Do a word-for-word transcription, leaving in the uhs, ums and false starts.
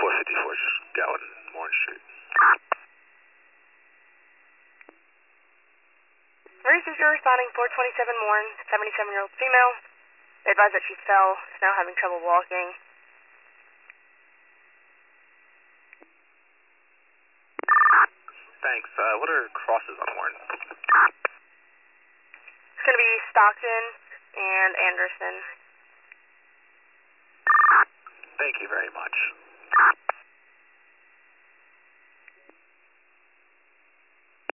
four fifty-four, Gowan, Orange Street. Emergency Bureau responding four twenty-seven Morn, seventy-seven-year-old female. They advise that she fell, is now having trouble walking. Thanks. Uh, what are crosses on Warren? It's going to be Stockton and Anderson. Thank you very much.